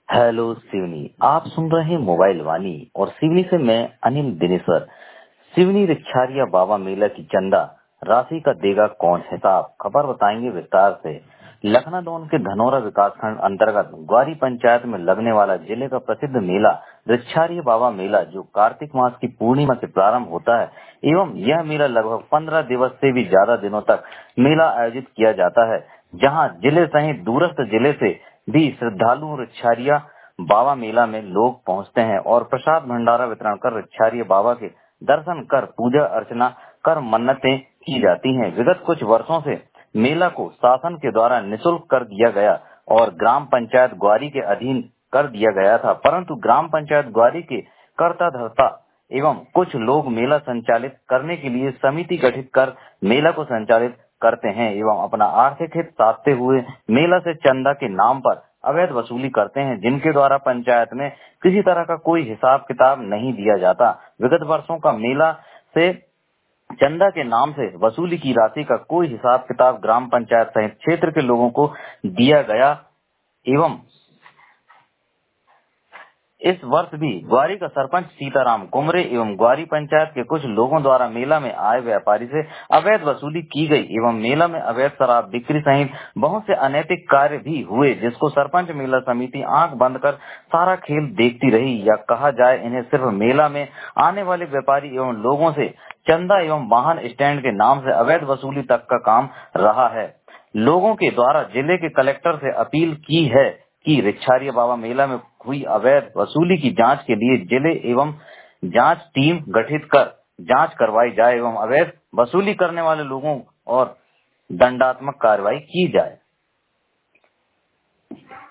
Hello Seoni, आप सुन रहे हैं मोबाइल वाणी और सिवनी से मैं अनिल दिनेश्वर। सिवनी रिछारिया बाबा मेला की चंदा राशि का देगा कौन हिसाब, खबर बताएंगे विस्तार से। लखनादौन के धनौरा विकासखंड अंतर्गत ग्वारी पंचायत में लगने वाला जिले का प्रसिद्ध मेला रिछारिया बाबा मेला, जो कार्तिक मास की पूर्णिमा से प्रारंभ होता है एवं यह मेला लगभग 15 दिवस से भी ज्यादा दिनों तक मेला आयोजित किया जाता है, जहां जिले सहित दूरस्थ जिले से भी श्रद्धालु रिछारिया बाबा मेला में लोग पहुंचते हैं और प्रसाद भंडारा वितरण कर रिछारिया बाबा के दर्शन कर पूजा अर्चना कर मन्नतें की जाती हैं। विगत कुछ वर्षों से मेला को शासन के द्वारा निःशुल्क कर दिया गया और ग्राम पंचायत ग्वारी के अधीन कर दिया गया था, परंतु ग्राम पंचायत ग्वारी के कर्ता धर्ता एवं कुछ लोग मेला संचालित करने के लिए समिति गठित कर मेला को संचालित करते हैं एवं अपना आर्थिक हित साधते हुए मेला से चंदा के नाम पर अवैध वसूली करते हैं, जिनके द्वारा पंचायत में किसी तरह का कोई हिसाब किताब नहीं दिया जाता। विगत वर्षों का मेला से चंदा के नाम से वसूली की राशि का कोई हिसाब किताब ग्राम पंचायत सहित क्षेत्र के लोगों को दिया गया एवं इस वर्ष भी ग्वारी का सरपंच सीताराम कुमरे एवं ग्वारी पंचायत के कुछ लोगों द्वारा मेला में आए व्यापारी से अवैध वसूली की गई एवं मेला में अवैध शराब बिक्री सहित बहुत से अनैतिक कार्य भी हुए, जिसको सरपंच मेला समिति आंख बंद कर सारा खेल देखती रही, या कहा जाए इन्हें सिर्फ मेला में आने वाले व्यापारी एवं लोगों से चंदा एवं वाहन स्टैंड के नाम से अवैध वसूली तक का काम रहा है। लोगों के द्वारा जिले के कलेक्टर से अपील की है कि रिछारिया बाबा मेला में हुई अवैध वसूली की जांच के लिए जिले एवं जांच टीम गठित कर जांच करवाई जाए एवं अवैध वसूली करने वाले लोगों और दंडात्मक कार्रवाई की जाए।